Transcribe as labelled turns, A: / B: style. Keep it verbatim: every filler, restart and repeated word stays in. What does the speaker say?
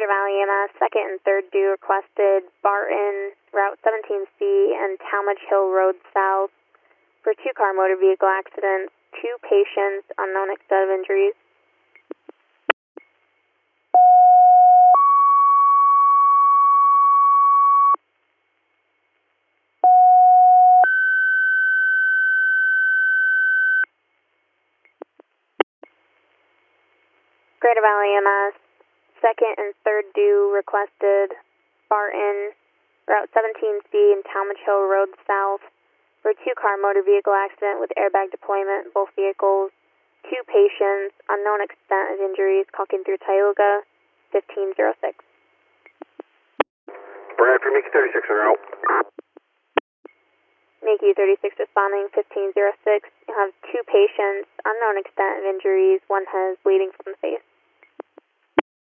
A: Greater Valley E M S, second and third due requested, Barton, Route seventeen C, and Talmadge Hill Road South for two-car motor vehicle accidents, two patients, unknown extent of injuries. Greater Valley E M S, second and third due requested, Barton, Route seventeen C, and Talmadge Hill Road South for two-car motor vehicle accident with airbag deployment, both vehicles, two patients, unknown extent of injuries, calling through Tioga, fifteen oh six.
B: Brad for Mickey thirty-six, en route.
A: Mickey thirty-six responding, fifteen oh six. You have two patients, unknown extent of injuries, one has bleeding from the face.